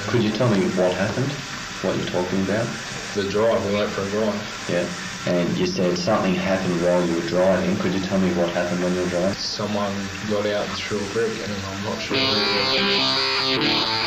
Could you tell me what happened? What you're talking about? The drive, we went for a drive. Yeah. And you said something happened while you were driving. Could you tell me what happened when you were driving? Someone got out and threw a brick, and I'm not sure who it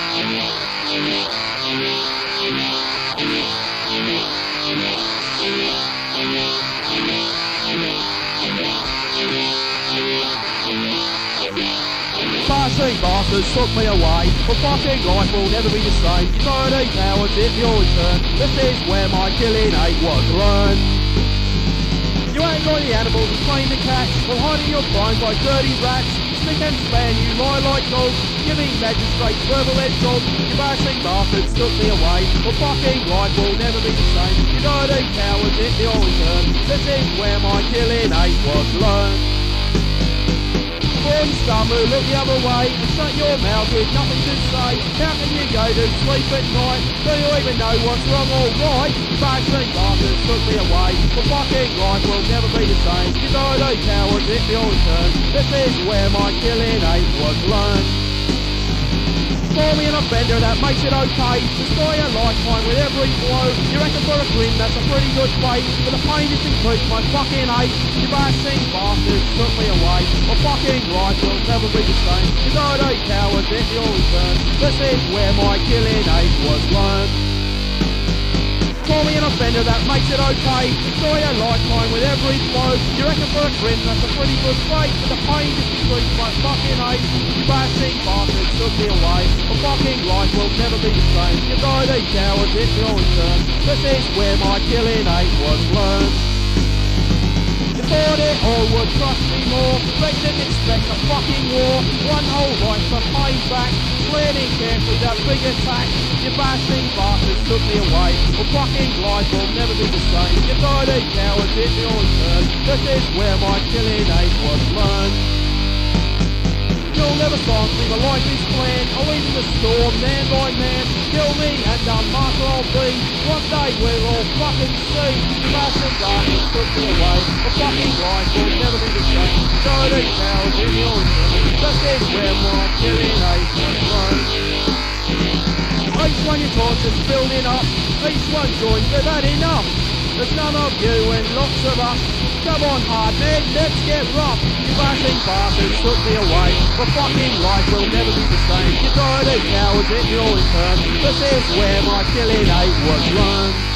Passing bastards took me away, but fucking life will never be the same. Dirty cowards, if you'll return, this is where my killing hate was learned. You ain't got the animals and claim the cats, while hiding your crimes like dirty rats. Stick and span, you lie like dogs, giving magistrates verbal head jobs. You bashing bastards took me away, but fucking life will never be the same. You dirty cowards, if you'll return, this is where my killing hate was learned. You scum who look the other way and shut your mouth with nothing to say. How can you go to sleep at night? Do you even know what's wrong or right? Bashing bastards took me away, but fucking life will never be the same. You dirty cowards, if you'll return, this is where my killing hate was learned. Call me an offender, that makes it okay. Destroy a lifetime with every blow. You reckon for a grin, that's a pretty good fate. But the pain just increased my fucking hate. You bashing bastards took me away, but fucking life will never be the same. You dirty cowards, if you'll return, this is where my killing hate was learned. Call me an offender, that makes it okay. Destroy a lifetime with every blow. You reckon for a grin, that's a pretty good fate. But the pain just increased my fucking hate. You bashing bastards took me away, but fucking life will never be the same. You dirty cowards, if you'll return, this is where my killing hate was learned. You thought it all would trust me more, but didn't expect a fucking war. One whole life for payback, planning carefully that big attack. You bashing bastards took me away, but fucking life will never be the same. You dirty cowards, if you'll return, this is where my killing hate was learned. You'll never stop me, my life is planned. I'll leave in the storm, man by man. Kill me and done martyr I'll be. One day we'll all fucking see. You bashing bastards took me away, but fucking life will never be the same. Dirty cowards, if you'll return, this is where my killing hate was learned. Each one your conscience building up, each one joins, they've had enough. There's none of you and lots of us. Come on hard men, let's get rough. You bashing bastards took me away, but fucking life will never be the same. You dirty cowards, if you'll return, this is where my killing hate was learned.